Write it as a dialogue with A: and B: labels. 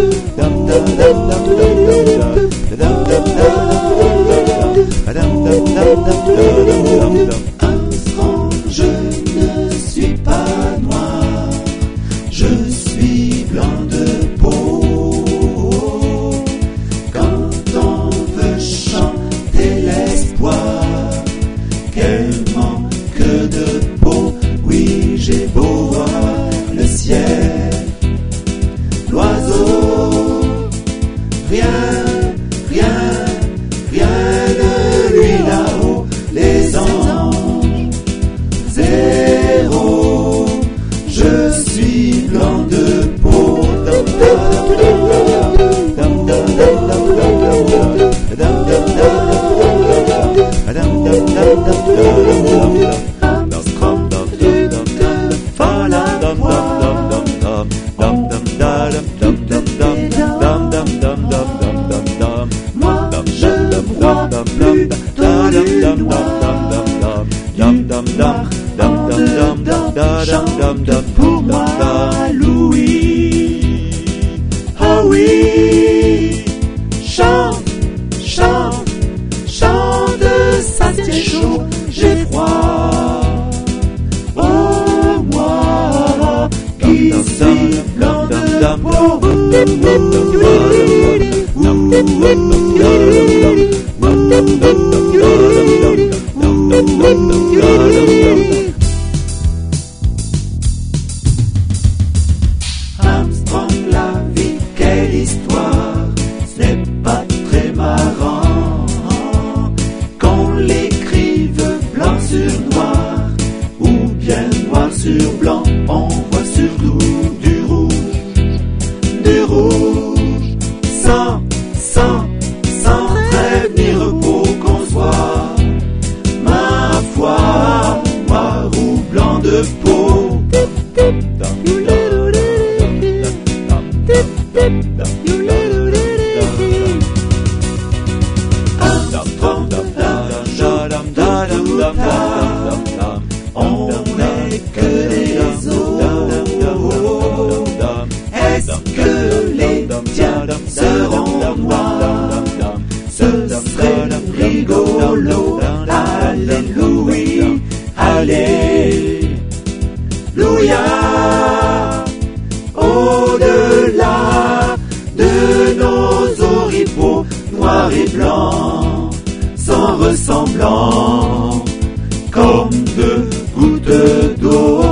A: Armstrong, je ne suis pas noir, je suis blanc de peau. Quand on veut chanter l'espoir, quel manque de peau. Oui, j'ai beau voir le ciel, l'oiseau, rien de lui là-haut, les anges, zéro, je suis blanc de peau. Moi, je vois plutôt du noir. Chante pour moi, Louis. Oh oui, chante, ça c'est chaud, j'ai froid. Oh moi, qui suis blanc de peau. Armstrong, la vie, quelle histoire, ce n'est pas très marrant qu'on l'écrive blanc sur noir, ou bien noir sur blanc, on voit surtout du rouge, sans prévenir pour qu'on soit, ma foi, noir ou blanc de peau. On n'est que des os. Est-ce que les tiens seront noirs? Ce serait rigolo. Alléluia, alléluia. Au-delà de nos oripeaux noirs et blancs, sans ressemblant, comme deux gouttes d'eau.